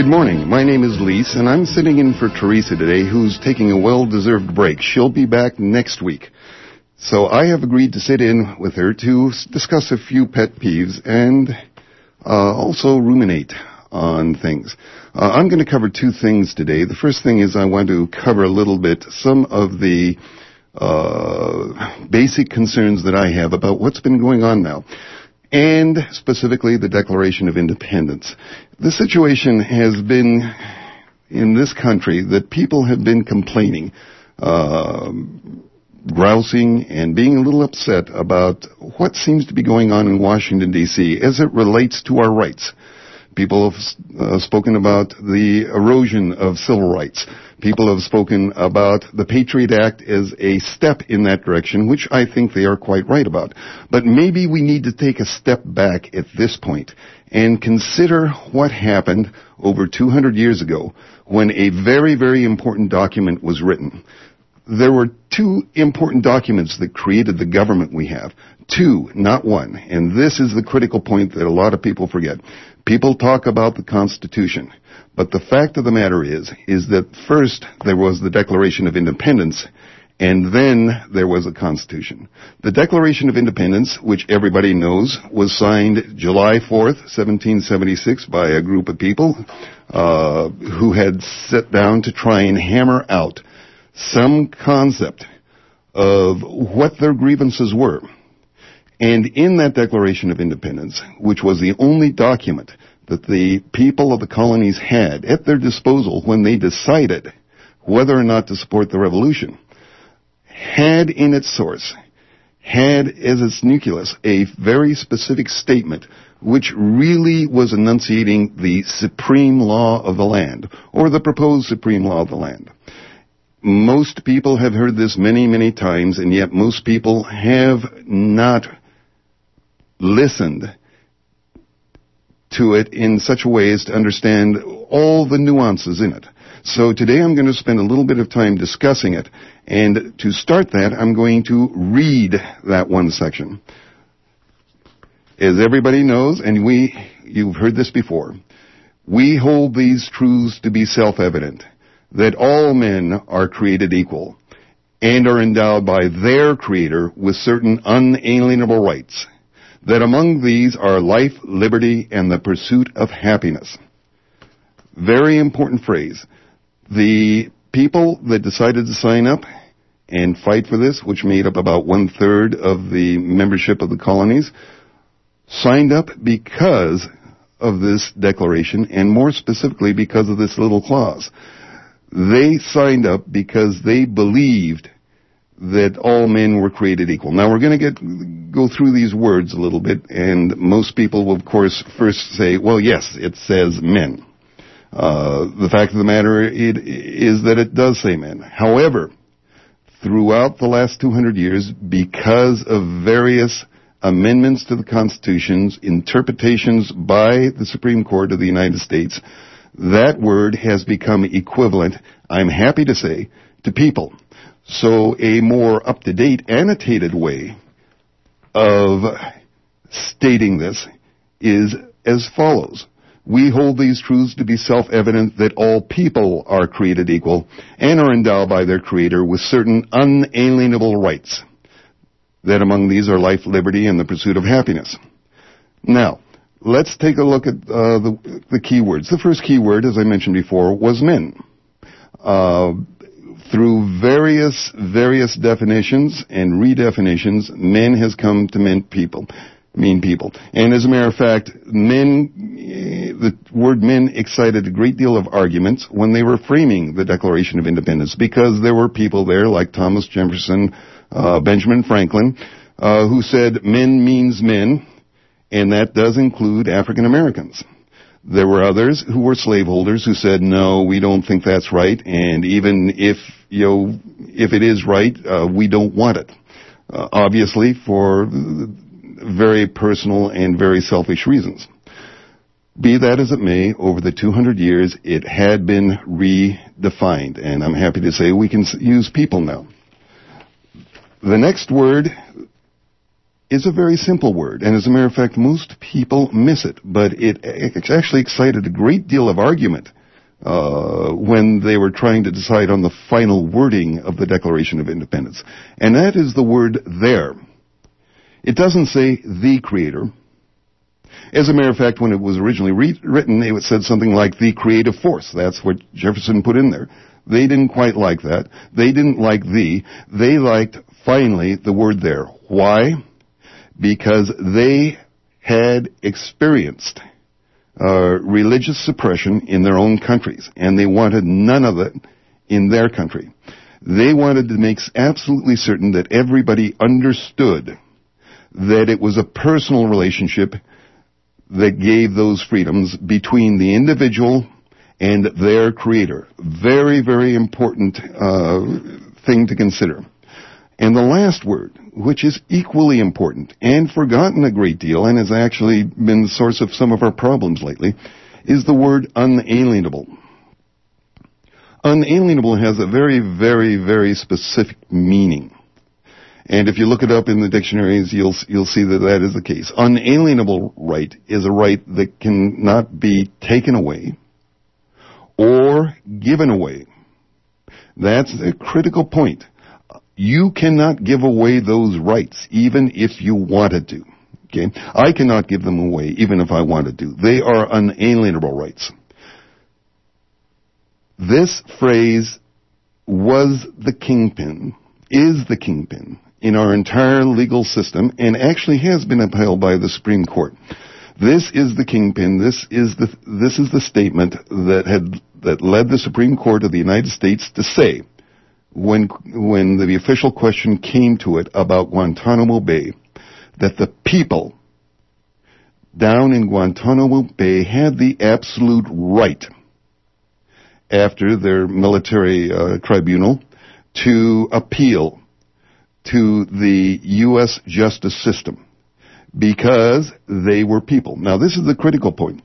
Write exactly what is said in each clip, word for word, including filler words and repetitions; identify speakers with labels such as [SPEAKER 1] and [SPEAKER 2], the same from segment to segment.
[SPEAKER 1] Good morning. My name is Lise, and I'm sitting in for Teresa today, who's taking a well-deserved break. She'll be back next week. So I have agreed to sit in with her to discuss a few pet peeves and uh, also ruminate on things. Uh, I'm going to cover two things today. The first thing is I want to cover a little bit some of the uh, basic concerns that I have about what's been going on now, and specifically the Declaration of Independence. The situation has been in this country that people have been complaining, uh, grousing, and being a little upset about what seems to be going on in Washington, D C as it relates to our rights. People have uh, spoken about the erosion of civil rights. People have spoken about the Patriot Act as a step in that direction, which I think they are quite right about. But maybe we need to take a step back at this point and consider what happened over two hundred years ago when a very, very important document was written. There were two important documents that created the government we have. Two, not one. And this is the critical point that a lot of people forget. People talk about the Constitution, but the fact of the matter is, is that first there was the Declaration of Independence, and then there was a Constitution. The Declaration of Independence, which everybody knows, was signed July fourth, seventeen seventy-six by a group of people uh, who had sat down to try and hammer out some concept of what their grievances were. And in that Declaration of Independence, which was the only document that the people of the colonies had at their disposal when they decided whether or not to support the revolution, had in its source, had as its nucleus, a very specific statement which really was enunciating the supreme law of the land, or the proposed supreme law of the land. Most people have heard this many, many times, and yet most people have not listened to it in such a way as to understand all the nuances in it. So today I'm going to spend a little bit of time discussing it, and to start that, I'm going to read that one section. As everybody knows, and we, you've heard this before, we hold these truths to be self-evident, that all men are created equal and are endowed by their Creator with certain unalienable rights, that among these are life, liberty, and the pursuit of happiness. Very important phrase. The people that decided to sign up and fight for this, which made up about one-third of the membership of the colonies, signed up because of this declaration, and more specifically because of this little clause. They signed up because they believed that all men were created equal. Now, we're going to get go through these words a little bit, and most people will, of course, first say, well, yes, it says men. Uh, the fact of the matter it, is that it does say men. However, throughout the last two hundred years, because of various amendments to the Constitutions, interpretations by the Supreme Court of the United States, that word has become equivalent, I'm happy to say, to people. So a more up-to-date, annotated way of stating this is as follows. We hold these truths to be self-evident that all people are created equal and are endowed by their Creator with certain unalienable rights, that among these are life, liberty, and the pursuit of happiness. Now, let's take a look at uh, the, the key words. The first key word, as I mentioned before, was men. Uh, through various, various definitions and redefinitions, men has come to mean people, mean people. And as a matter of fact, men, the word men excited a great deal of arguments when they were framing the Declaration of Independence, because there were people there like Thomas Jefferson, uh, Benjamin Franklin, uh, who said men means men, and that does include African Americans. There were others who were slaveholders who said, no, we don't think that's right, and even if, you know, if it is right, uh, we don't want it. Uh, obviously, for very personal and very selfish reasons. Be that as it may, over the two hundred years, it had been redefined, and I'm happy to say we can use people now. The next word is a very simple word, and as a matter of fact, most people miss it, but it, it actually excited a great deal of argument uh, when they were trying to decide on the final wording of the Declaration of Independence, and that is the word there. It doesn't say the Creator. As a matter of fact, when it was originally re- written, it said something like the creative force. That's what Jefferson put in there. They didn't quite like that. They didn't like the. They liked, finally, the word there. Why? Because they had experienced uh, religious suppression in their own countries, and they wanted none of it in their country. They wanted to make absolutely certain that everybody understood that it was a personal relationship that gave those freedoms between the individual and their Creator. Very, very important uh, thing to consider. And the last word, which is equally important and forgotten a great deal and has actually been the source of some of our problems lately, is the word unalienable. Unalienable has a very, very, very specific meaning. And if you look it up in the dictionaries, you'll you'll see that that is the case. Unalienable right is a right that cannot be taken away or given away. That's a critical point. You cannot give away those rights, even if you wanted to. Okay? I cannot give them away, even if I wanted to. They are unalienable rights. This phrase was the kingpin, is the kingpin in our entire legal system, and actually has been upheld by the Supreme Court. This is the kingpin. This is the this is the statement that had that led the Supreme Court of the United States to say, when when the official question came to it about Guantanamo Bay, that the people down in Guantanamo Bay had the absolute right, after their military uh, tribunal, to appeal to the U S justice system because they were people. Now, this is the critical point.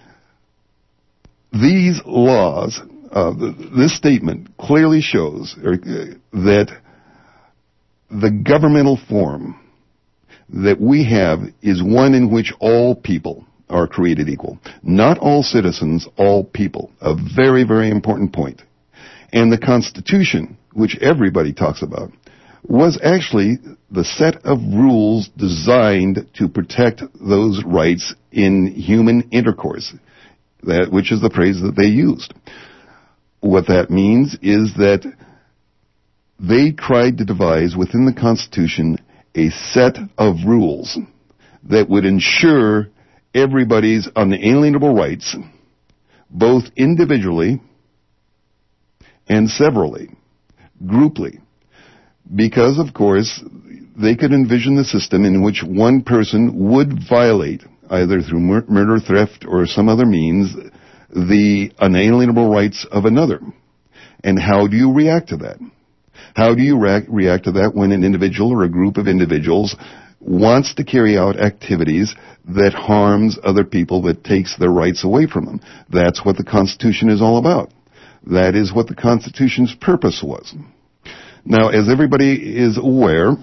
[SPEAKER 1] These laws, uh, this statement clearly shows uh, that the governmental form that we have is one in which all people are created equal. Not all citizens, all people. A very, very important point. And the Constitution, which everybody talks about, was actually the set of rules designed to protect those rights in human intercourse, that, which is the phrase that they used. What that means is that they tried to devise within the Constitution a set of rules that would ensure everybody's unalienable rights, both individually and severally, grouply. Because, of course, they could envision the system in which one person would violate, either through mur- murder, theft, or some other means, the unalienable rights of another. And how do you react to that? How do you re- react to that when an individual or a group of individuals wants to carry out activities that harms other people, that takes their rights away from them? That's what the Constitution is all about. That is what the Constitution's purpose was. Now, as everybody is aware,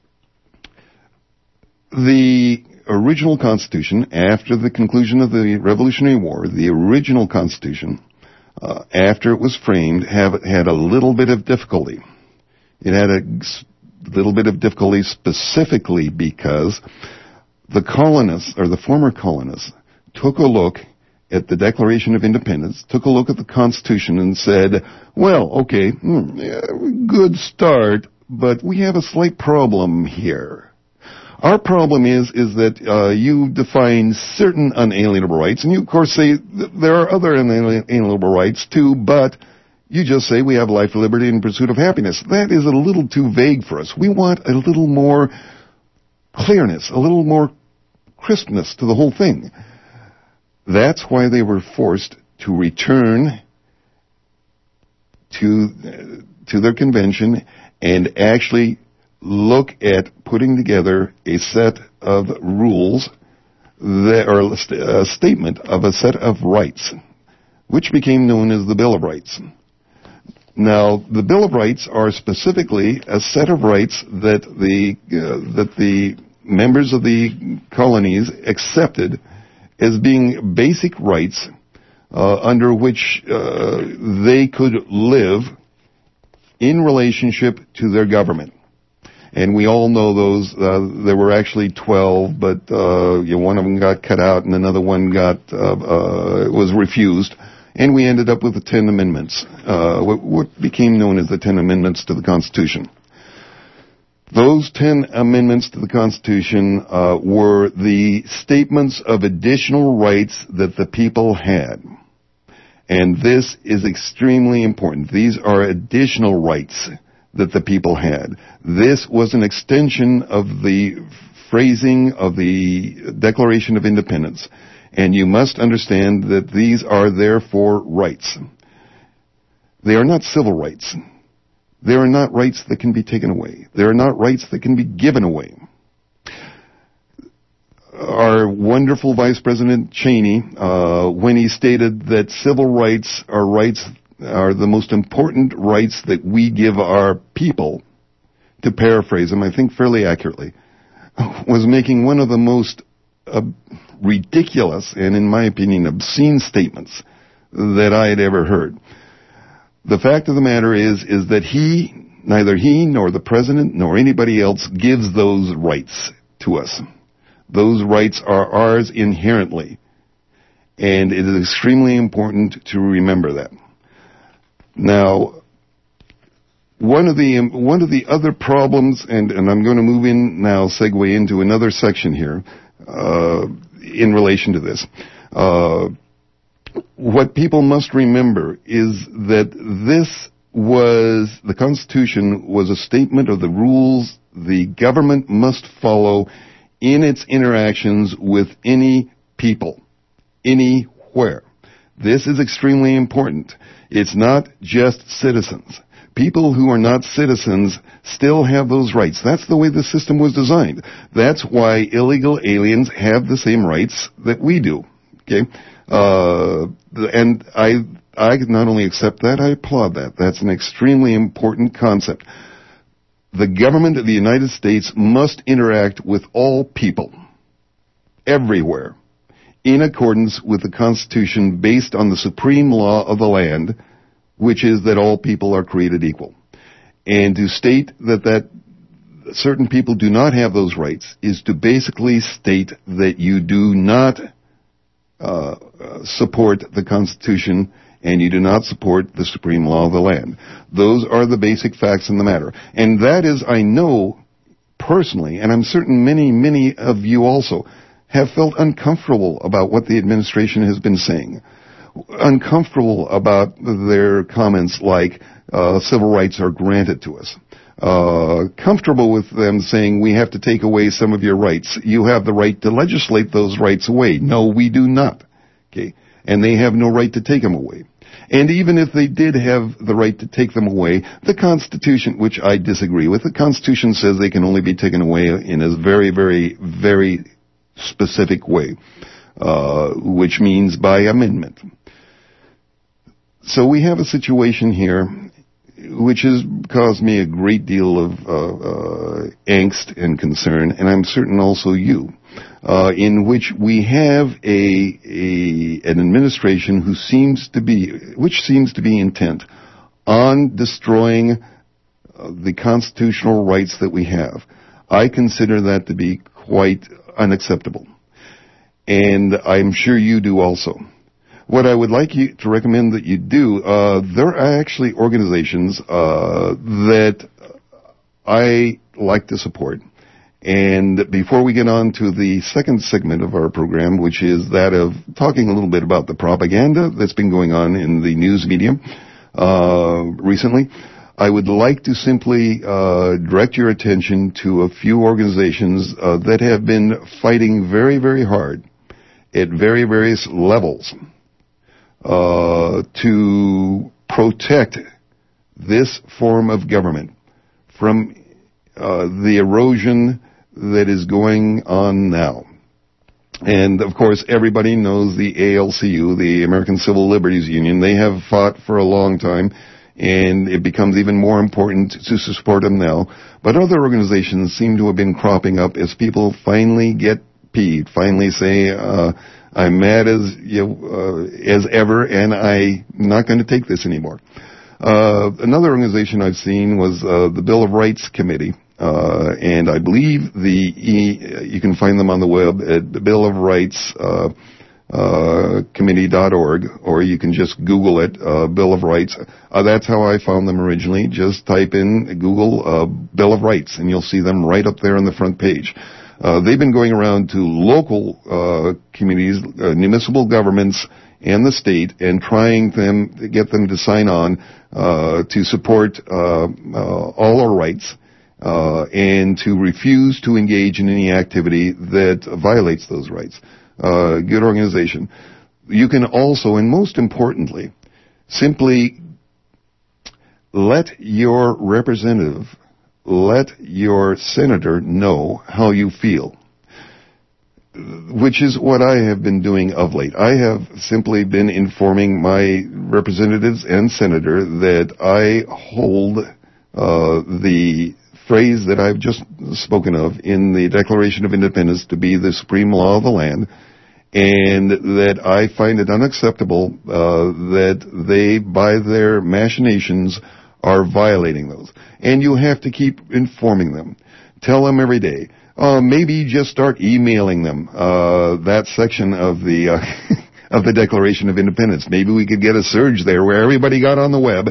[SPEAKER 1] the original Constitution, after the conclusion of the Revolutionary War, the original Constitution, uh, after it was framed, have, had a little bit of difficulty. It had a little bit of difficulty specifically because the colonists, or the former colonists, took a look at the Declaration of Independence, took a look at the Constitution and said, well, okay, hmm, yeah, good start, but we have a slight problem here. Our problem is is that uh, you define certain unalienable rights, and you, of course, say th- there are other unalienable rights, too, but you just say we have life, liberty, and pursuit of happiness. That is a little too vague for us. We want a little more clearness, a little more crispness to the whole thing. That's why they were forced to return to uh, to their convention and actually look at putting together a set of rules that, or a, st- a statement of a set of rights, which became known as the Bill of Rights. Now, the Bill of Rights are specifically a set of rights that the uh, that the members of the colonies accepted as being basic rights uh, under which uh, they could live in relationship to their government. And we all know those. Uh, there were actually twelve, but uh, you know, one of them got cut out, and another one got uh, uh, was refused, and we ended up with the Ten Amendments, uh, what, what became known as the Ten Amendments to the Constitution. Those Ten Amendments to the Constitution uh, were the statements of additional rights that the people had. And this is extremely important. These are additional rights that the people had. This was an extension of the phrasing of the Declaration of Independence. And you must understand that these are therefore rights. They are not civil rights. They are not rights that can be taken away. They are not rights that can be given away. Our wonderful Vice President Cheney, uh, when he stated that civil rights are rights, are the most important rights that we give our people, to paraphrase him, I think fairly accurately, was making one of the most uh, ridiculous and, in my opinion, obscene statements that I had ever heard. The fact of the matter is, is that he, neither he nor the President nor anybody else gives those rights to us. Those rights are ours inherently. And it is extremely important to remember that. Now, one of the one of the other problems, and, and I'm going to move in now, segue into another section here, uh, in relation to this. Uh, what people must remember is that this was, the Constitution was a statement of the rules the government must follow in its interactions with any people, anywhere. This is extremely important. It's not just citizens. People who are not citizens still have those rights. That's the way the system was designed. That's why illegal aliens have the same rights that we do. Okay? Uh, and I, I not only accept that, I applaud that. That's an extremely important concept. The government of the United States must interact with all people, everywhere, in accordance with the Constitution based on the supreme law of the land, which is that all people are created equal. And to state that, that certain people do not have those rights is to basically state that you do not uh, support the Constitution and you do not support the supreme law of the land. Those are the basic facts in the matter. And that is, I know personally, and I'm certain many, many of you also, have felt uncomfortable about what the administration has been saying. Uncomfortable about their comments like uh, civil rights are granted to us. Uh, comfortable with them saying we have to take away some of your rights. You have the right to legislate those rights away. No, we do not. Okay, and they have no right to take them away. And even if they did have the right to take them away, the Constitution, which I disagree with, the Constitution says they can only be taken away in a very, very, very specific way, uh, which means by amendment. So we have a situation here which has caused me a great deal of uh, uh, angst and concern, and I'm certain also you, uh, in which we have a, a an administration who seems to be, which seems to be intent on destroying uh, the constitutional rights that we have. I consider that to be quite unacceptable, and I'm sure you do also. What I would like you to recommend that you do, uh, there are actually organizations uh, that I like to support. And before we get on to the second segment of our program, which is that of talking a little bit about the propaganda that's been going on in the news media uh, recently, I would like to simply uh, direct your attention to a few organizations uh, that have been fighting very, very hard at very various levels Uh, to protect this form of government from uh, the erosion that is going on now. And, of course, everybody knows the A L C U, the American Civil Liberties Union. They have fought for a long time, and it becomes even more important to support them now. But other organizations seem to have been cropping up as people finally get peeved, finally say, uh, I'm mad as you know, uh, as ever, and I'm not going to take this anymore. Uh, another organization I've seen was uh, the Bill of Rights Committee, uh, and I believe the e, you can find them on the web at the Bill of Rights uh, uh, Committee dot org, or you can just Google it, uh, Bill of Rights. Uh, that's how I found them originally. Just type in Google uh, Bill of Rights, and you'll see them right up there on the front page. Uh, they've been going around to local uh, communities, uh, municipal governments, and the state, and trying them to get them to sign on uh, to support uh, uh, all our rights uh, and to refuse to engage in any activity that violates those rights. Uh, good organization. You can also, and most importantly, simply let your representative, let your senator know how you feel, which is what I have been doing of late. I have simply been informing my representatives and senator that I hold uh, the phrase that I've just spoken of in the Declaration of Independence to be the supreme law of the land, and that I find it unacceptable uh, that they, by their machinations, are violating those. And you have to keep informing them. Tell them every day. Uh, maybe just start emailing them uh, that section of the uh, of the Declaration of Independence. Maybe we could get a surge there where everybody got on the web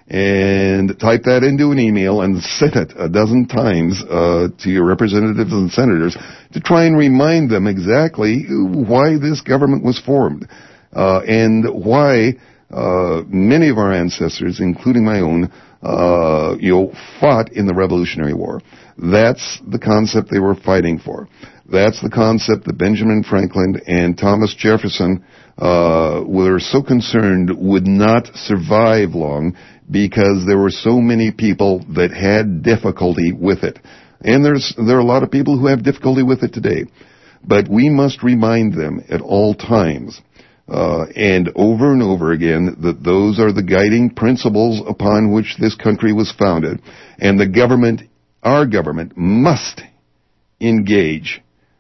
[SPEAKER 1] and type that into an email and send it a dozen times uh, to your representatives and senators to try and remind them exactly why this government was formed uh, and why uh, many of our ancestors, including my own, uh, you know, fought in the Revolutionary War. That's the concept they were fighting for. That's the concept that Benjamin Franklin and Thomas Jefferson uh, were so concerned would not survive long because there were so many people that had difficulty with it. And there's there are a lot of people who have difficulty with it today. But we must remind them at all times uh, and over and over again that those are the guiding principles upon which this country was founded. And the government, our government, must engage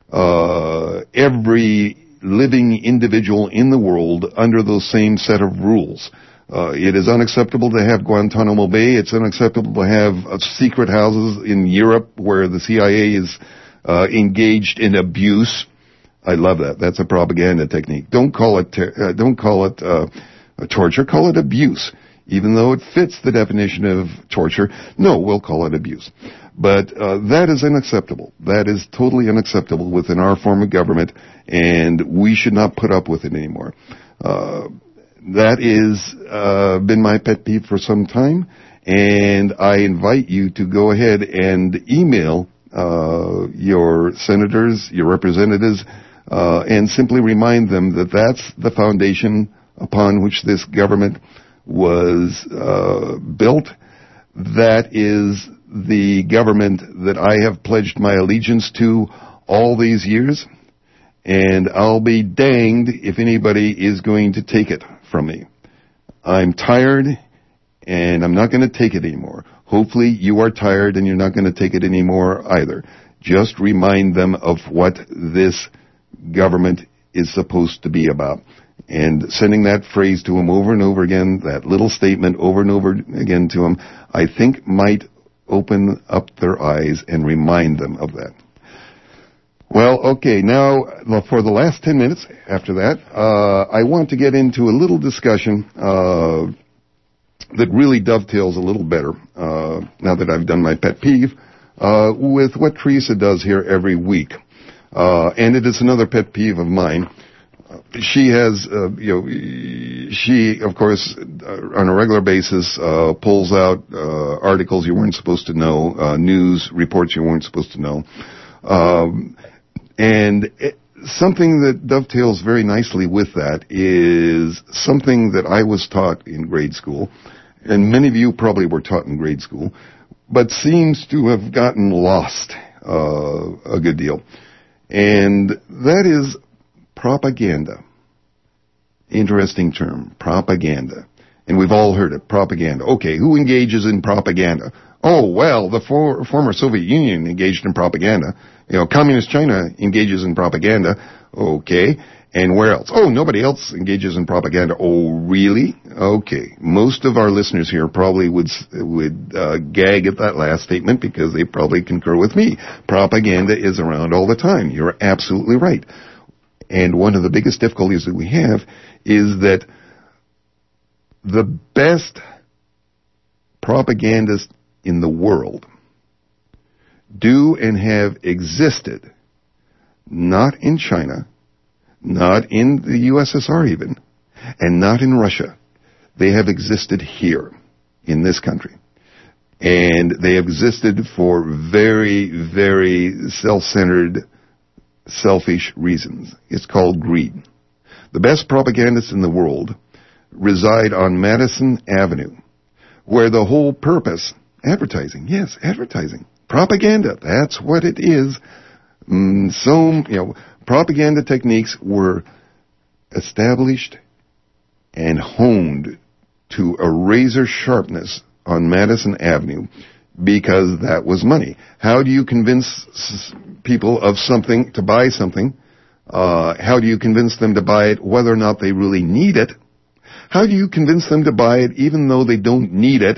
[SPEAKER 1] uh, every living individual in the world under those same set of rules. Uh, it is unacceptable to have Guantanamo Bay. It's unacceptable to have uh, secret houses in Europe where the C I A is uh, engaged in abuse. I love that. That's a propaganda technique. Don't call it ter- uh, don't call it uh, torture. Call it abuse, even though it fits the definition of torture. No, we'll call it abuse. But uh, that is unacceptable. That is totally unacceptable within our form of government, and we should not put up with it anymore. Uh, that is uh, been my pet peeve for some time, and I invite you to go ahead and email uh, your senators, your representatives, uh, and simply remind them that that's the foundation upon which this government was uh, built. That is the government that I have pledged my allegiance to all these years, and I'll be danged if anybody is going to take it from me. I'm tired, and I'm not going to take it anymore. Hopefully you are tired and you're not going to take it anymore either. Just remind them of what this government is supposed to be about. And sending that phrase to them over and over again, that little statement over and over again to them, I think might open up their eyes and remind them of that. Well, okay, now for the last ten minutes after that, uh, I want to get into a little discussion uh, that really dovetails a little better, uh, now that I've done my pet peeve, uh, with what Teresa does here every week. Uh, and it is another pet peeve of mine. She has, uh, you know, she, of course, uh, on a regular basis, uh, pulls out, uh, articles you weren't supposed to know, uh, news reports you weren't supposed to know. Um, and it, something that dovetails very nicely with that is something that I was taught in grade school, and many of you probably were taught in grade school, but seems to have gotten lost, uh, a good deal. And that is propaganda. Interesting term, propaganda. And we've all heard it, propaganda. Okay, who engages in propaganda? Oh, well, the for, former Soviet Union engaged in propaganda. You know, Communist China engages in propaganda. Okay, and where else? Oh, nobody else engages in propaganda. Oh, really? Okay. Most of our listeners here probably would would uh, gag at that last statement because they probably concur with me. Propaganda is around all the time. You're absolutely right. And one of the biggest difficulties that we have is that the best propagandists in the world do and have existed not in China, not in the U S S R even, and not in Russia. They have existed here, in this country. And they have existed for very, very self-centered, selfish reasons. It's called greed. The best propagandists in the world reside on Madison Avenue, where the whole purpose, advertising, yes, advertising, propaganda, that's what it is. Mm, so, you know, propaganda techniques were established and honed to a razor sharpness on Madison Avenue because that was money. How do you convince s- people of something, to buy something? Uh, how do you convince them to buy it whether or not they really need it? How do you convince them to buy it even though they don't need it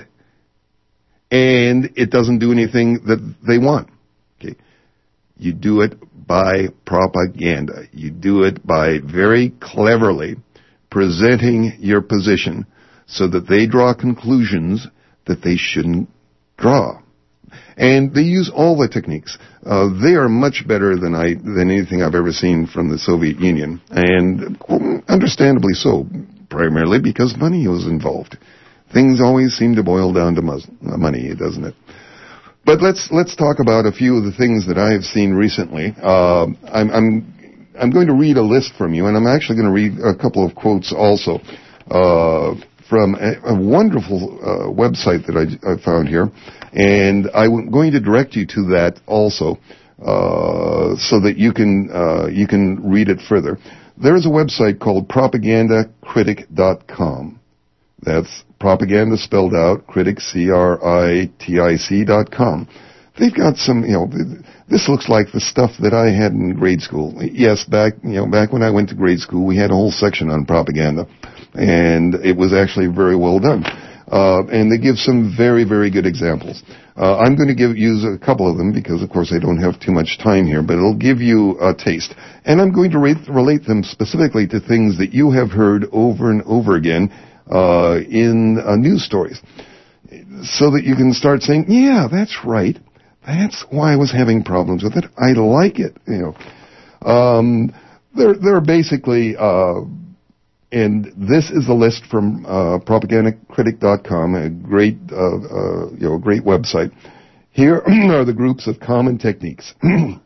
[SPEAKER 1] and it doesn't do anything that they want? Okay. You do it by propaganda. You do it by very cleverly presenting your position so that they draw conclusions that they shouldn't draw. And they use all the techniques. Uh, they are much better than I than anything I've ever seen from the Soviet Union, and understandably so, primarily because money was involved. Things always seem to boil down to mus- money, doesn't it? But let's let's talk about a few of the things that I have seen recently. Uh, I'm, I'm I'm going to read a list from you, and I'm actually going to read a couple of quotes also uh, from a, a wonderful uh, website that I, I found here, and I'm going to direct you to that also, uh, so that you can uh, you can read it further. There is a website called propaganda critic dot com. That's propaganda spelled out, critic, C R I T I C dot com. They've got some, you know, this looks like the stuff that I had in grade school. Yes, back, you know, back when I went to grade school, we had a whole section on propaganda, and it was actually very well done. Uh, and they give some very, very good examples. Uh, I'm going to give use a couple of them because, of course, I don't have too much time here, but it'll give you a taste. And I'm going to rate, relate them specifically to things that you have heard over and over again uh, in uh, news stories, so that you can start saying, yeah, that's right. That's why I was having problems with it. I like it. You know, um, they're they're basically, uh, and this is a list from uh, propaganda critic dot com, a great uh, uh, you know great website. Here are the groups of common techniques, and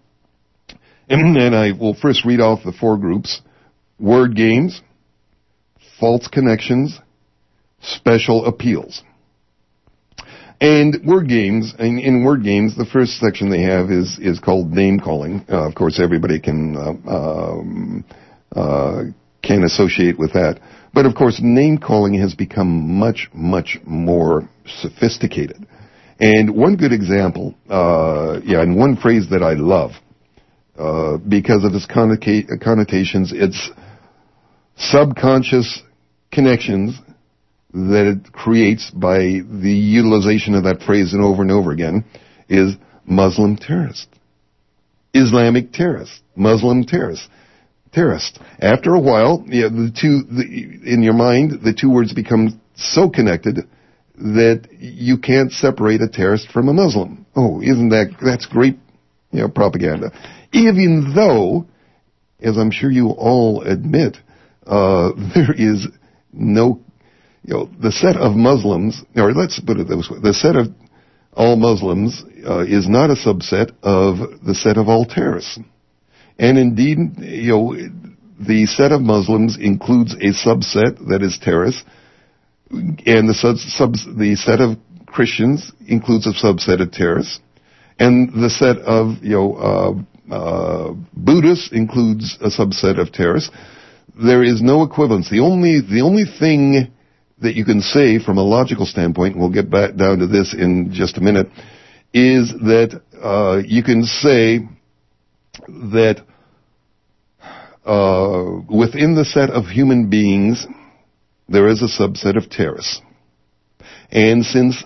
[SPEAKER 1] I will first read off the four groups: word games, false connections, special appeals. And word games, in, in word games, the first section they have is, is called name calling. Uh, of course, everybody can, uh, um, uh, can associate with that. But of course, name calling has become much, much more sophisticated. And one good example, uh, yeah, and one phrase that I love, uh, because of its connota- connotations, it's subconscious connections that it creates by the utilization of that phrase and over and over again, is Muslim terrorist, Islamic terrorist, Muslim terrorist, terrorist. After a while, yeah, the two the, in your mind, the two words become so connected that you can't separate a terrorist from a Muslim. Oh, isn't that that's great, you know, propaganda? Even though, as I'm sure you all admit, uh, there is no. You know, the set of Muslims, or let's put it this way, the set of all Muslims uh, is not a subset of the set of all terrorists. And indeed, you know, the set of Muslims includes a subset that is terrorists, and the, sub, sub, the set of Christians includes a subset of terrorists, and the set of, you know, uh, uh, Buddhists includes a subset of terrorists. There is no equivalence. The only, the only thing that you can say from a logical standpoint, and we'll get back down to this in just a minute, is that uh, you can say that uh, within the set of human beings, there is a subset of terrorists. And since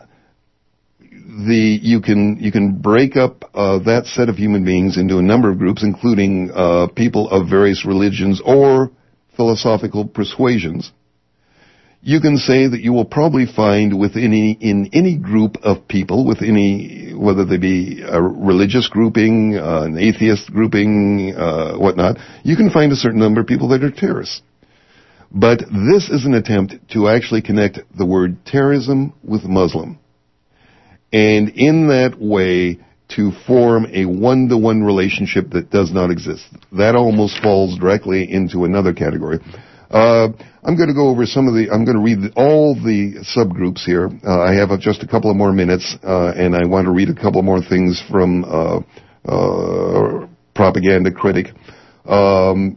[SPEAKER 1] the you can you can break up uh, that set of human beings into a number of groups, including uh, people of various religions or philosophical persuasions, you can say that you will probably find within any, in any group of people, with any, whether they be a religious grouping, uh, an atheist grouping, uh, whatnot, you can find a certain number of people that are terrorists. But this is an attempt to actually connect the word terrorism with Muslim. And in that way, to form a one-to-one relationship that does not exist. That almost falls directly into another category. Uh, I'm going to go over some of the, I'm going to read the, all the subgroups here. Uh, I have just a couple of more minutes, uh, and I want to read a couple more things from uh, uh, Propaganda Critic. Um,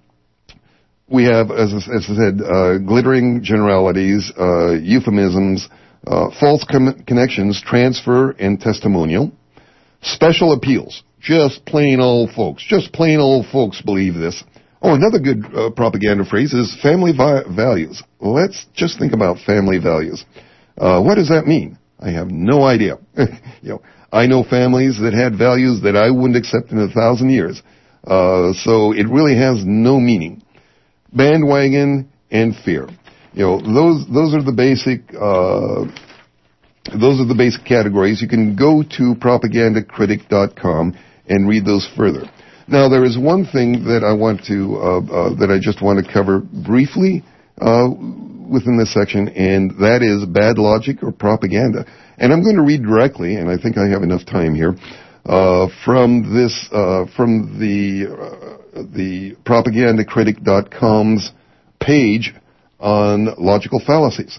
[SPEAKER 1] we have, as, as I said, uh, glittering generalities, uh, euphemisms, uh, false com- connections, transfer, and testimonial. Special appeals. Just plain old folks. Just plain old folks believe this. Oh, another good uh, propaganda phrase is family vi- values. Let's just think about family values. Uh, what does that mean? I have no idea. you know, I know families that had values that I wouldn't accept in a thousand years. Uh, so it really has no meaning. Bandwagon and fear. You know, those those are the basic uh, those are the basic categories. You can go to propaganda critic dot com and read those further. Now, there is one thing that I want to, uh, uh, that I just want to cover briefly, uh, within this section, and that is bad logic or propaganda. And I'm going to read directly, and I think I have enough time here, uh, from this, uh, from the, uh, the propaganda critic dot com's page on logical fallacies.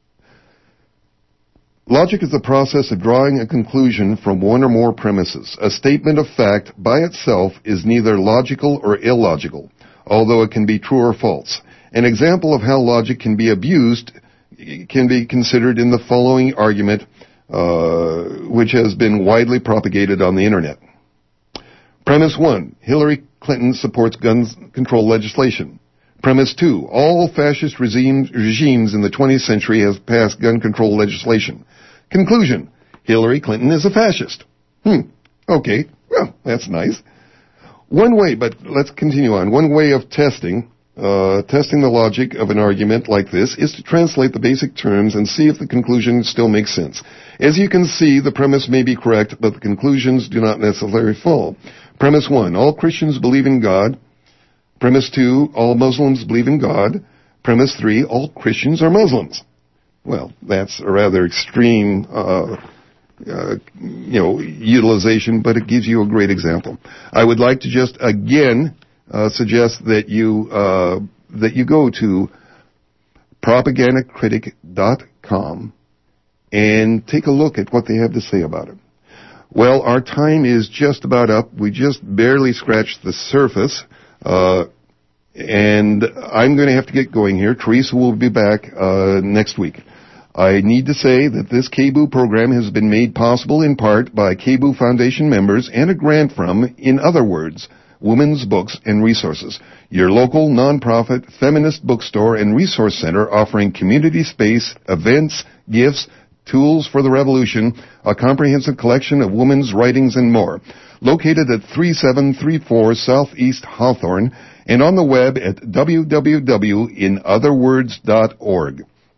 [SPEAKER 1] Logic is the process of drawing a conclusion from one or more premises. A statement of fact by itself is neither logical or illogical, although it can be true or false. An example of how logic can be abused can be considered in the following argument, uh, which has been widely propagated on the Internet. Premise one, Hillary Clinton supports gun control legislation. Premise two, all fascist regimes, regimes in the twentieth century have passed gun control legislation. Conclusion, Hillary Clinton is a fascist. Hmm, okay, well, that's nice. One way, but let's continue on. One way of testing, uh, testing the logic of an argument like this is to translate the basic terms and see if the conclusion still makes sense. As you can see, the premise may be correct, but the conclusions do not necessarily follow. Premise one, all Christians believe in God. Premise two, all Muslims believe in God. Premise three, all Christians are Muslims. Well, that's a rather extreme, uh, uh, you know, utilization, but it gives you a great example. I would like to just again uh, suggest that you uh, that you go to propaganda critic dot com and take a look at what they have to say about it. Well, our time is just about up. We just barely scratched the surface. Uh, and I'm going to have to get going here. Teresa will be back uh, next week. I need to say that this K B O O program has been made possible in part by K B O O Foundation members and a grant from, in other words, Women's Books and Resources, your local nonprofit feminist bookstore and resource center offering community space, events, gifts, tools for the revolution, a comprehensive collection of women's writings and more. Located at thirty-seven thirty-four Southeast Hawthorne and on the web at w w w dot in other words dot org.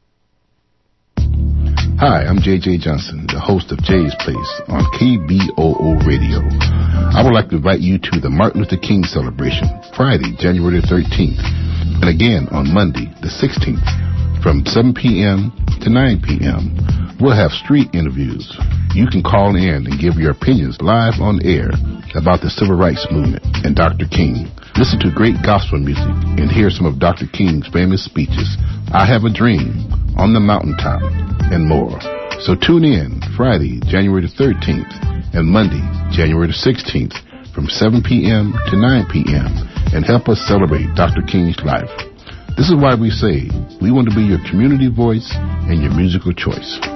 [SPEAKER 2] Hi, I'm J J Johnson, the host of Jay's Place on K B O O Radio. I would like to invite you to the Martin Luther King celebration, Friday, January thirteenth, and again on Monday, the sixteenth, from seven p.m. to nine p.m. We'll have street interviews. You can call in and give your opinions live on air about the Civil Rights Movement and Doctor King. Listen to great gospel music and hear some of Doctor King's famous speeches, I Have a Dream, On the Mountaintop, and more. So tune in Friday, January thirteenth, and Monday, January sixteenth, from seven p.m. to nine p.m., and help us celebrate Doctor King's life. This is why we say we We want to be your community voice and your musical choice.